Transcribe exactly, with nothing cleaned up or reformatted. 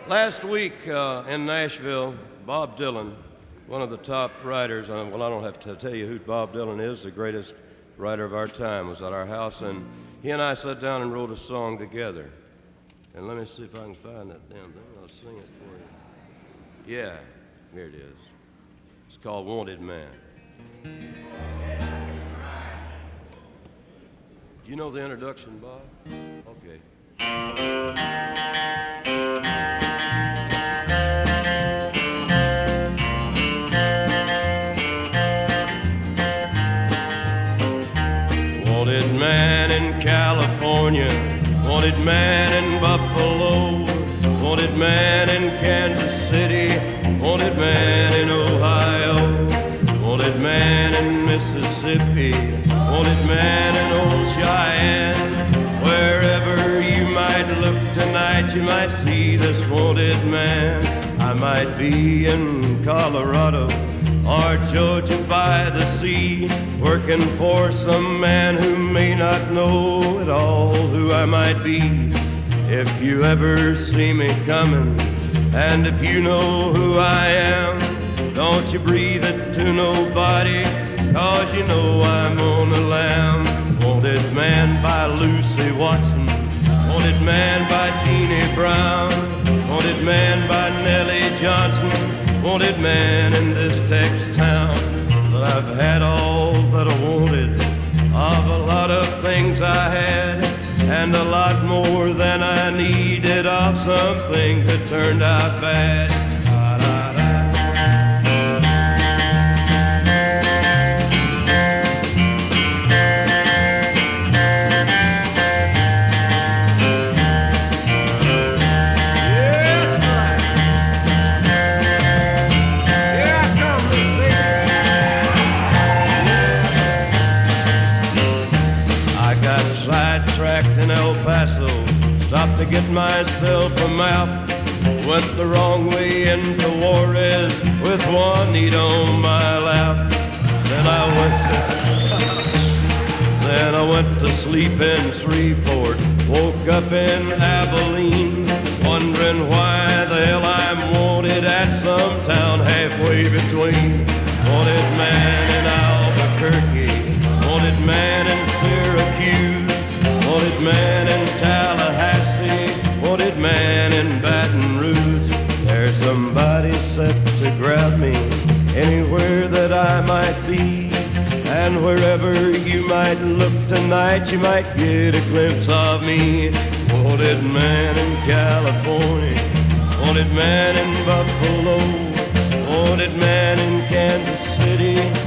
Last week uh, in Nashville, Bob Dylan, one of the top writers, uh, well, I don't have to tell you who Bob Dylan is, the greatest writer of our time, was at our house, and he and I sat down and wrote a song together. And let me see if I can find that damn thing. I'll sing it for you. Yeah, here it is. It's called Wanted Man. Do you know the introduction, Bob? Okay. Wanted man in California, wanted man in Buffalo, wanted man in Kansas City, wanted man in Ohio, wanted man in Mississippi, wanted man in old Cheyenne. Wherever you might look tonight, you might see this wanted man. I might be in Colorado or Georgia by the sea, working for some man who may not know at all who I might be. If you ever see me coming, and if you know who I am, don't you breathe it to nobody, cause you know I'm on the lam. Wanted man by Lucy Watson, wanted man by Jeannie Brown, wanted man by Nellie Johnson, wanted man in this Tex town. But I've had all that I wanted of a lot of things I had, and a lot more than I needed of some things that turned out bad. Stopped to get myself a map, went the wrong way into Juarez with Juanita on my lap. Then I went to, then I went to sleep in Shreveport, woke up in Abilene, wondering why the hell I'm wanted at some town halfway between. Wanted man in Albuquerque, wanted man in Syracuse, wanted man in Tallahassee, wanted man in Baton Rouge. There's somebody set to grab me anywhere that I might be, and wherever you might look tonight, you might get a glimpse of me. Wanted man in California, wanted man in Buffalo, wanted man in Kansas City,